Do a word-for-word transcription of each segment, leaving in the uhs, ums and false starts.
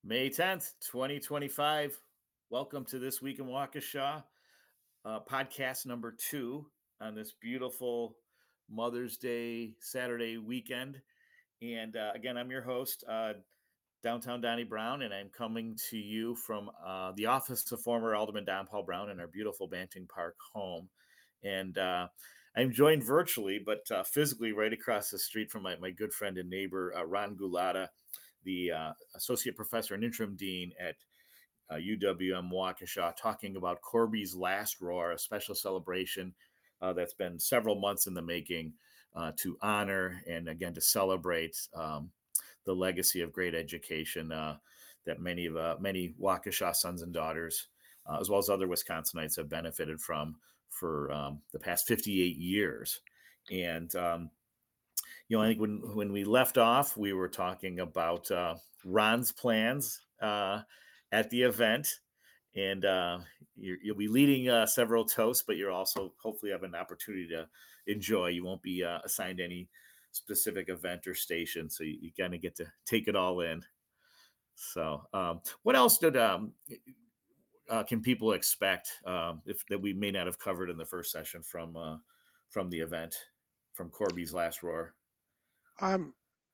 May tenth, twenty twenty-five. Welcome to This Week in Waukesha, uh, podcast number two on this beautiful Mother's Day Saturday weekend. And uh, again, I'm your host, uh, Downtown Donnie Brown, and I'm coming to you from uh, the office of former Alderman Don Paul Brown in our beautiful Banting Park home. And uh, I'm joined virtually, but uh, physically right across the street from my, my good friend and neighbor, uh, Ron Gulata, the uh, associate professor and interim dean at uh, U W M Waukesha, talking about Corby's Last Roar, a special celebration uh, that's been several months in the making uh, to honor and again to celebrate um, the legacy of great education uh, that many of uh, many Waukesha sons and daughters, uh, as well as other Wisconsinites, have benefited from for um, the past fifty-eight years. And um, you know, I think when when we left off, we were talking about uh, Ron's plans uh, at the event, and uh, you're, you'll be leading uh, several toasts, but you'll also hopefully have an opportunity to enjoy. You won't be uh, assigned any specific event or station, so you, you kind of get to take it all in. So, um, what else did um, uh, can people expect um, if that we may not have covered in the first session from uh, from the event from Corby's Last Roar? Um,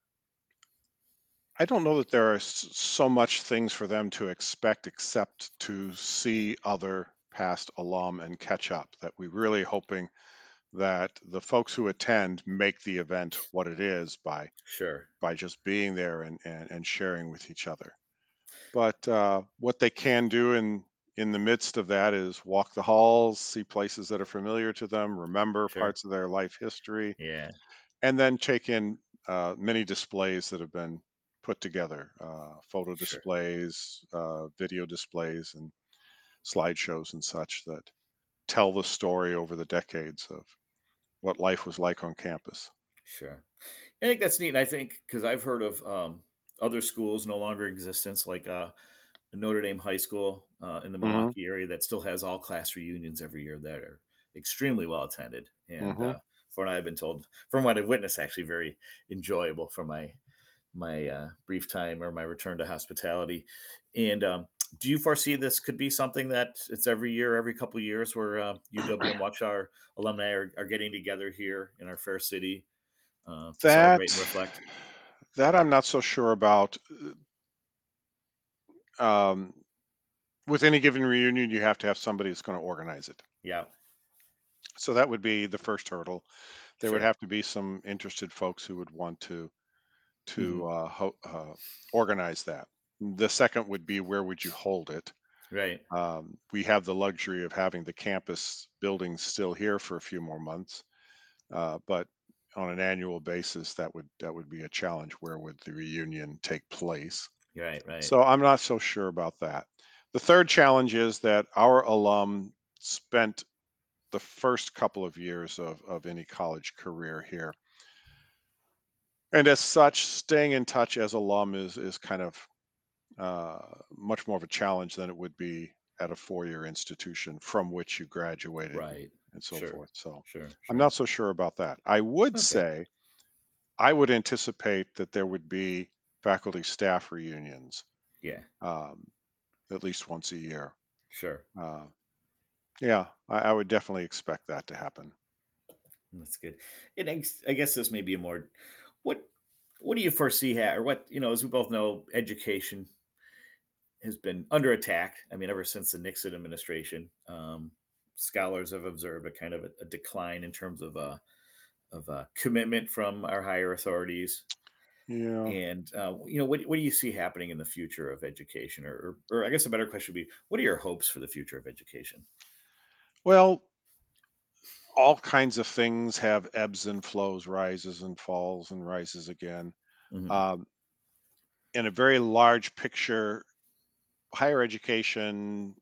I don't know that there are s- so much things for them to expect except to see other past alum and catch up. That we're really hoping that the folks who attend make the event what it is by Sure. by just being there and and, and sharing with each other. But uh, what they can do in in the midst of that is walk the halls, see places that are familiar to them, remember Sure. parts of their life history, Yeah. and then take in uh, many displays that have been put together, uh, photo Sure. displays, uh, video displays, and slideshows and such that tell the story over the decades of what life was like on campus. Sure. I think that's neat. And I think because I've heard of um, other schools no longer in existence, like uh, Notre Dame High School uh, in the Hmm. Milwaukee area, that still has all class reunions every year that are extremely well attended. And Hmm. uh, from what I've been told, from what I've witnessed, actually very enjoyable for my my uh, brief time or my return to hospitality. And um, do you foresee this could be something that it's every year, every couple of years, where uh, U W M Waukesha alumni are, are getting together here in our fair city uh, to celebrate and That reflect? that I'm not so sure about. Um, with any given reunion, you have to have somebody that's going to organize it. Yeah, So that would be the first hurdle. There would sure. have to be some interested folks who would want to Hmm. to uh, ho- uh, organize that. The second would be where would you hold it? Right. Um, we have the luxury of having the campus buildings still here for a few more months, uh, but on an annual basis, that would that would be a challenge. Where would the reunion take place? Right. Right. So I'm not so sure about that. The third challenge is that our alum spent the first couple of years of, of any college career here. And as such, staying in touch as alum is is kind of uh, much more of a challenge than it would be at a four-year institution from which you graduated and, Right. and so Sure. forth. So Sure. I'm Sure. not so sure about that. I would Okay. say I would anticipate that there would be faculty staff reunions Yeah. um, at least once a year. Sure. Uh, yeah, I, I would definitely expect that to happen. That's good. And I guess I guess this may be a more what what do you foresee ha- or what you know as we both know, education has been under attack. I mean, ever since the Nixon administration, um, scholars have observed a kind of a, a decline in terms of uh, of uh, commitment from our higher authorities. Yeah. And uh, you know, what what do you see happening in the future of education, or, or or I guess a better question would be, what are your hopes for the future of education? Well, all kinds of things have ebbs and flows, rises and falls and rises again. Hmm. Um, in a very large picture, higher education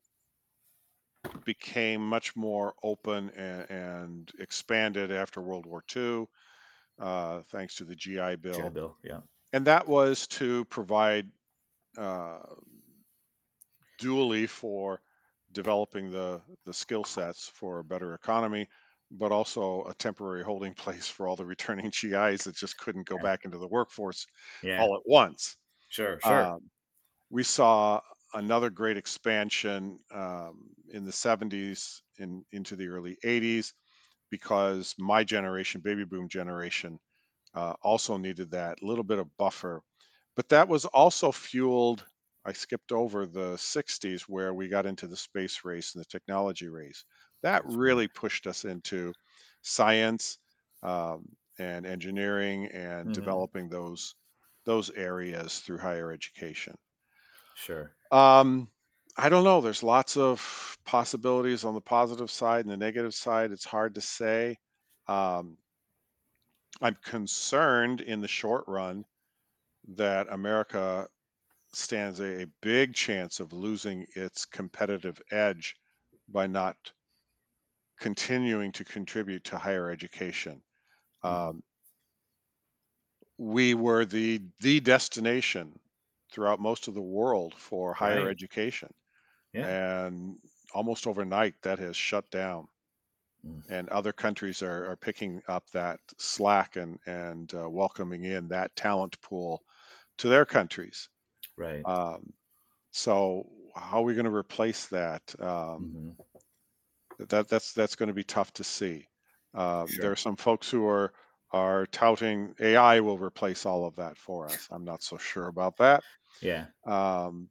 became much more open and, and expanded after World War two, uh, thanks to the G I G I Bill. Bill, yeah, And that was to provide uh, dually for developing the, the skill sets for a better economy, but also a temporary holding place for all the returning G Is that just couldn't go yeah, back into the workforce yeah, all at once. sure, sure, Um, we saw another great expansion um, in the seventies and into the early eighties because my generation, baby boom generation, uh, also needed that little bit of buffer. But that was also fueled. I skipped over the sixties where we got into the space race and the technology race. That That's right. really pushed us into science um, and engineering and Hmm. developing those those areas through higher education. Sure. Um, I don't know. There's lots of possibilities on the positive side and the negative side. It's hard to say. Um, I'm concerned in the short run that America stands a, a big chance of losing its competitive edge by not continuing to contribute to higher education. Hmm. Um, we were the the destination throughout most of the world for higher Right. education, Yeah. and almost overnight that has shut down. Mm. And other countries are, are picking up that slack and and uh, welcoming in that talent pool to their countries. Right. Um, So how are we going to replace that? Um, Hmm. that that's that's going to be tough to see. Um, there are Sure. some folks who are are touting A I will replace all of that for us. I'm not so sure about that. Yeah. Um,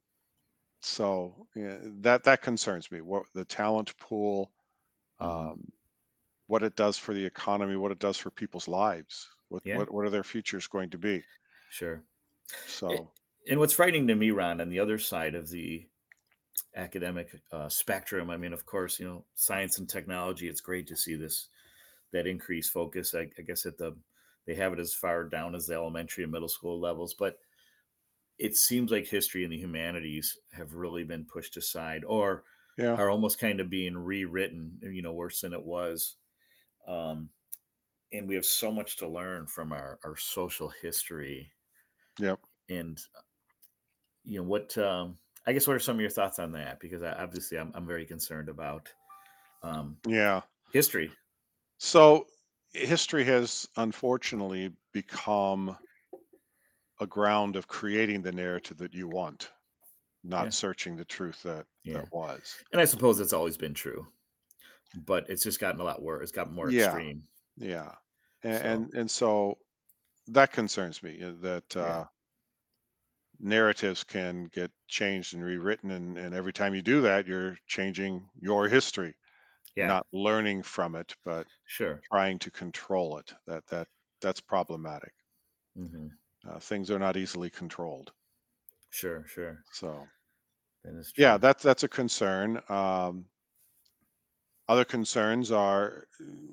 so yeah, that that concerns me. What the talent pool, Hmm. um, what it does for the economy, what it does for people's lives. What Yeah. what what are their futures going to be? Sure. It, So and what's frightening to me, Ron, on the other side of the academic uh, spectrum, I mean, of course, you know, science and technology, it's great to see this, that increased focus. I, I guess at the, they have it as far down as the elementary and middle school levels, but it seems like history and the humanities have really been pushed aside or yeah, are almost kind of being rewritten, you know, worse than it was. Um, and we have so much to learn from our, our social history. yep, And, you know, what, um, I guess, what are some of your thoughts on that? Because I, obviously I'm, I'm very concerned about um, yeah. history. So history has unfortunately become a ground of creating the narrative that you want, not Yeah. searching the truth that Yeah. that was. And I suppose it's always been true, but it's just gotten a lot worse. It's gotten more Yeah, extreme. yeah, and So, and, and so that concerns me uh, that yeah. uh, narratives can get changed and rewritten, and, and every time you do that, you're changing your history. You're Yeah. not learning from it, but Sure. trying to control it. That that that's problematic. Hmm. Uh, things are not easily controlled. Sure. Sure. So That is yeah, true. that's that's a concern. Um, other concerns are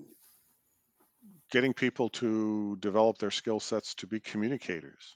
getting people to develop their skill sets to be communicators,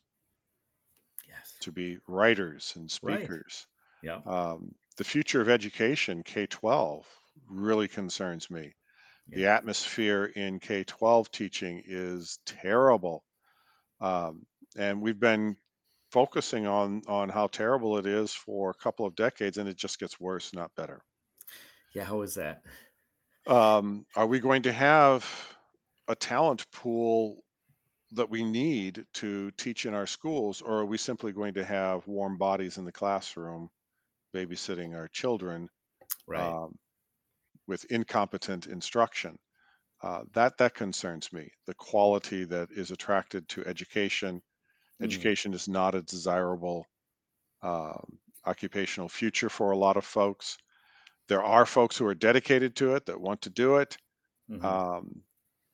Yes. to be writers and Right. speakers. Yeah. Um, the future of education, K twelve, really concerns me. The Yeah. atmosphere in K twelve teaching is terrible. Um, and we've been focusing on on how terrible it is for a couple of decades, and it just gets worse, not better. Yeah. How is that? Um, are we going to have a talent pool that we need to teach in our schools, or are we simply going to have warm bodies in the classroom babysitting our children Right. um, with incompetent instruction? Uh, that that concerns me. The quality that is attracted to education. Mm. Education is not a desirable um, occupational future for a lot of folks. There are folks who are dedicated to it that want to do it. Hmm. Um,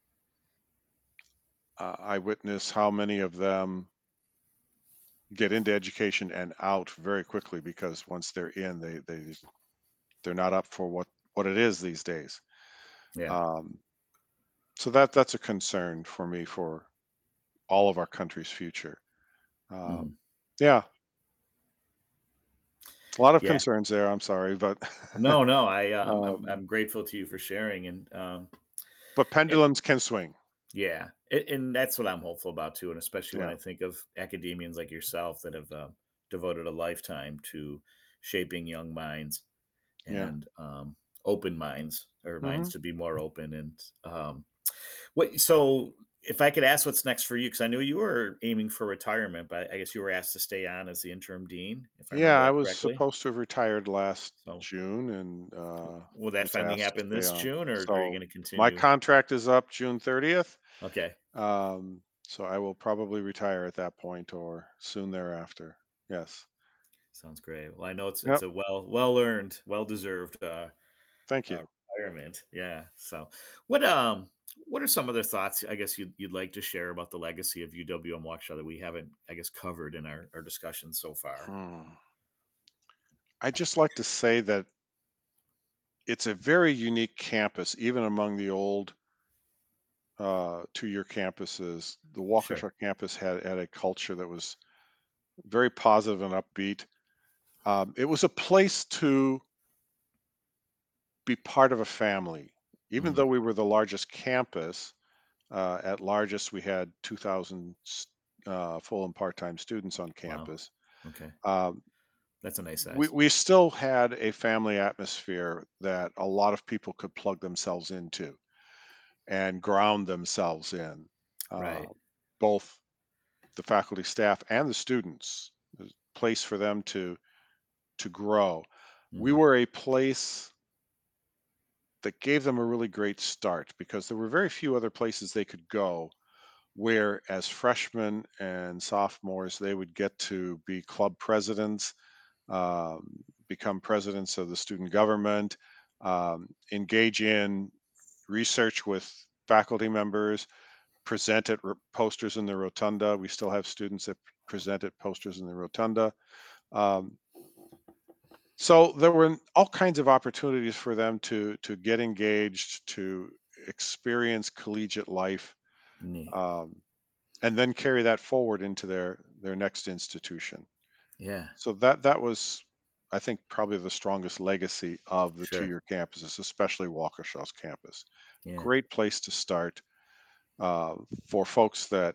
uh, I witness how many of them get into education and out very quickly because once they're in, they they they're not up for what what it is these days. Yeah. Um, so that that's a concern for me for all of our country's future. Hmm. Um, yeah, a lot of Yeah. concerns there. I'm sorry, but No, no. I, uh, I'm, I'm, um, I'm grateful to you for sharing, and um, but it, pendulums can swing. yeah, it, and that's what I'm hopeful about too, and especially when Yeah, I think of academians like yourself that have uh, devoted a lifetime to shaping young minds yeah. and um, open minds or minds Hmm. to be more open and um, what so. if I could ask what's next for you, because I knew you were aiming for retirement, but I guess you were asked to stay on as the interim dean, if I Yeah, remember I that was correctly. supposed to have retired last So June and w- uh, will that was finally asked to happen stay this on. June, or are you So going to my continue? contract is up June thirtieth. Okay. Um, so I will probably retire at that point or soon thereafter. Yes. Sounds great. Well, I know it's it's Yep. a well well earned, well deserved uh, Thank uh, you. retirement. Yeah. So, what um what are some other thoughts I guess you'd you'd like to share about the legacy of U W M Waukesha that we haven't I guess covered in our our discussion so far? Hmm. I just like to say that it's a very unique campus, even among the old uh, two-year campuses. The Sure. Waukesha campus had had a culture that was very positive and upbeat. Um, it was a place to be part of a family. Even Hmm. though we were the largest campus, uh, at largest we had two thousand s- uh, full and part-time students on Wow. campus. Okay. Um, That's a nice we, size. we still had a family atmosphere that a lot of people could plug themselves into and ground themselves in, uh, Right. both the faculty, staff, and the students. There's a place for them to to grow. We Hmm. were a place that gave them a really great start because there were very few other places they could go where, as freshmen and sophomores, they would get to be club presidents, um, become presidents of the student government, um, engage in research with faculty members, present at r- posters in the rotunda. We still have students that present at posters in the rotunda. Um, so there were all kinds of opportunities for them to to get engaged, to experience collegiate life, Neat. um, and then carry that forward into their their next institution. Yeah. So that that was, I think, probably the strongest legacy of the Sure. two-year campuses, especially Waukesha's campus. Yeah. Great place to start uh, for folks that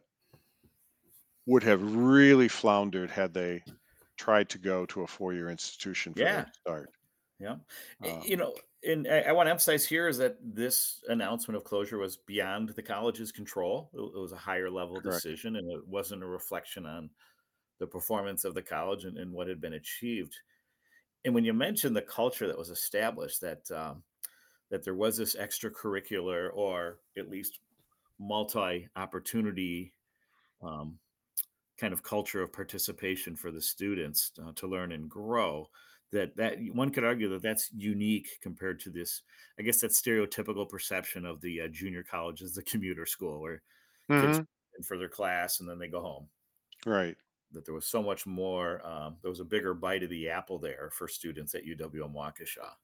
would have really floundered had they tried to go to a four-year institution for their Yeah. start. Yeah. Y- You Um, know, and I, I want to emphasize here is that this announcement of closure was beyond the college's control. It, it was a higher level correct. decision, and it wasn't a reflection on the performance of the college and, and what had been achieved. And when you mentioned the culture that was established, that um, that there was this extracurricular or at least multi opportunity um, kind of culture of participation for the students uh, to learn and grow, that that one could argue that that's unique compared to this, I guess, that stereotypical perception of the uh, junior college as the commuter school where kids Hmm. in for their class and then they go home. Right. That there was so much more, um, there was a bigger bite of the apple there for students at UW Waukesha.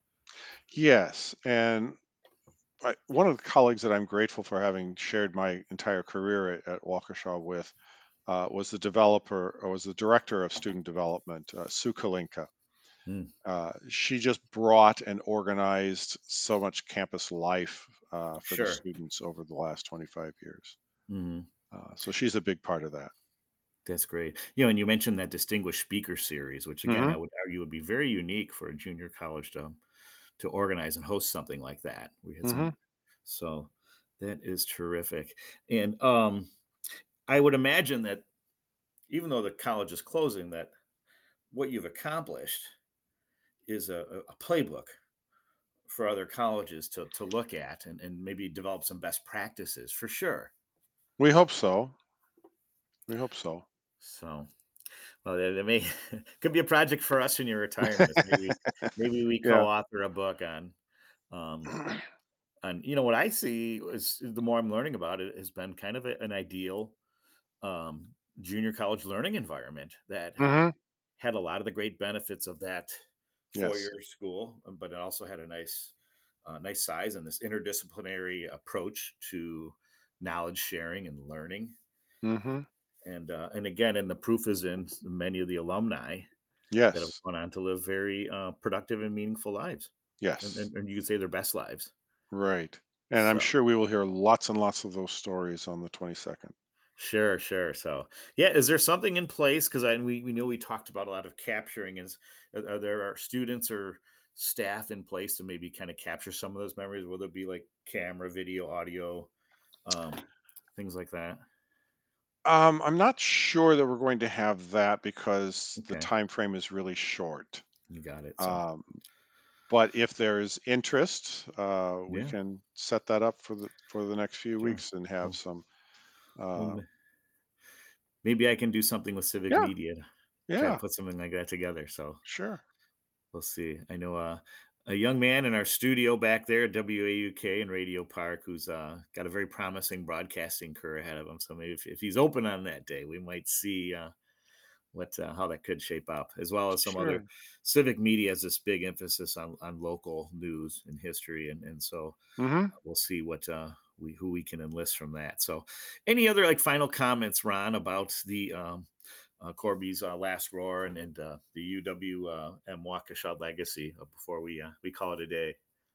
Yes. And I, one of the colleagues that I'm grateful for having shared my entire career at, at Waukesha with uh, was the developer or was the director of student development, uh, Sue Kalinka. Mm, Uh, she just brought and organized so much campus life uh, for the sure. students over the last twenty-five years. Mhm. Uh, so she's a big part of that. That's great. You know, and you mentioned that distinguished speaker series, which again, Hmm. I would argue would be very unique for a junior college to to organize and host something like that. We had Hmm. some, so that is terrific. And um, I would imagine that even though the college is closing, that what you've accomplished is a, a a playbook for other colleges to to look at and, and maybe develop some best practices for sure. We hope so. We hope so. So, well, that, that may could be a project for us in your retirement. Is maybe maybe we Yeah. co-author a book on um, and you know what I see is the more I'm learning about it has been kind of a, an ideal um, junior college learning environment that uh, Hmm. had a lot of the great benefits of that Yes. four-year school, um, but it also had a nice, uh, nice size and this interdisciplinary approach to knowledge sharing and learning. Hmm. And uh, and again, and the proof is in many of the alumni that have Yes. gone on to live very uh, productive and meaningful lives, and, Yes. and, and you could say their best lives. Right. And I'm So sure we will hear lots and lots of those stories on the twenty-second. sure, sure. So, yeah, is there something in place? Because I we we know we talked about a lot of capturing. Is are, are there are students or staff in place to maybe kind of capture some of those memories? Whether it be like camera, video, audio, um, things like that? Um, I'm not sure that we're going to have that because the Okay, time frame is really short. you got it. So Um, but if there's interest, uh, we yeah, can set that up for the for the next few sure. weeks and have Well, some. well, Uh, m- maybe I can do something with civic yeah, media to try to yeah, put something like that together. So sure, we'll see. I know uh, a young man in our studio back there at W A U K in Radio Park who's uh, got a very promising broadcasting career ahead of him. So maybe if, if he's open on that day, we might see uh, what uh, how that could shape up, as well as some other sure. civic media has this big emphasis on on local news and history, and and so Hmm. we'll see what uh, we who we can enlist from that. So, any other like final comments, Ron, about the um, uh, Corby's uh, last roar and, and uh, the U W uh, M Waukesha legacy uh, before we uh, we call it a day?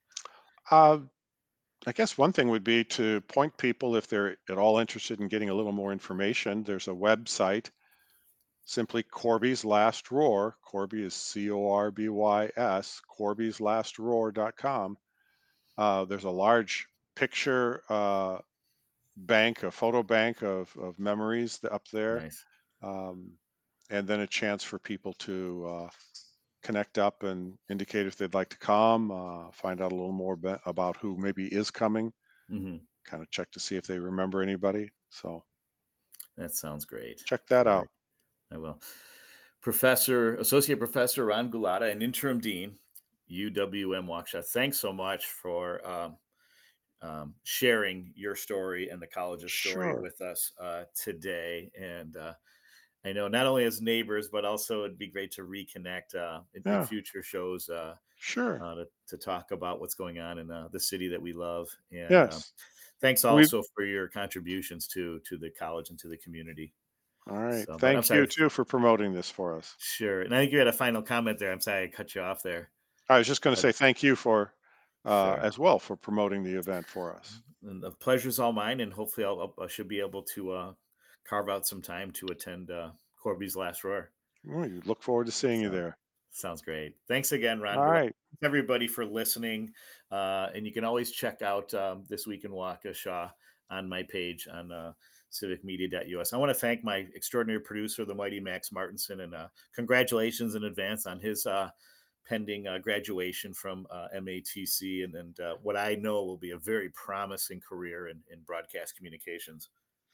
Uh, I guess one thing would be to point people if they're at all interested in getting a little more information. There's a website, simply Corby's Last Roar. Corby is C O R B Y S, Corby's Last Roar dot com. Uh, there's a large picture uh, bank, a photo bank of, of memories th- up there, Nice. um, and then a chance for people to uh, connect up and indicate if they'd like to come, uh, find out a little more ba- about who maybe is coming, Hmm. kind of check to see if they remember anybody. So That sounds great. check that Very, out. I will. Professor, Associate Professor Ron Gulata, and Interim Dean, U W M Waukesha. Thanks so much for um, um, sharing your story and the college's story Sure. with us uh, today. And uh, I know not only as neighbors, but also it'd be great to reconnect uh, in, in Yeah. future shows uh, Sure. uh, to, to talk about what's going on in uh, the city that we love. And uh, Yes. thanks We. also for your contributions to to the college and to the community. All right. So, but I'm Thank you sorry. too for promoting this for us. Sure. And I think you had a final comment there. I'm sorry I cut you off there. I was just going to But say thank you for, uh, sure. as well, for promoting the event for us. And the pleasure's all mine. And hopefully I'll, I should be able to uh, carve out some time to attend uh, Corby's last roar. We look forward to seeing you So there. sounds great. Thanks again, All Ron. Good luck, right. everybody, for listening. Uh, and you can always check out um, This Week in Waukesha on my page on uh, civic media dot U S. I want to thank my extraordinary producer, the mighty Max Martinson, and uh, congratulations in advance on his uh, pending uh, graduation from uh, M A T C and, and uh, what I know will be a very promising career in, in broadcast communications.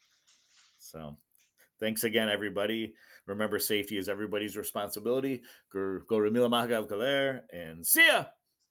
So thanks again, everybody. Remember, safety is everybody's responsibility. Go, go Ramila Mahagav Galer, and see ya.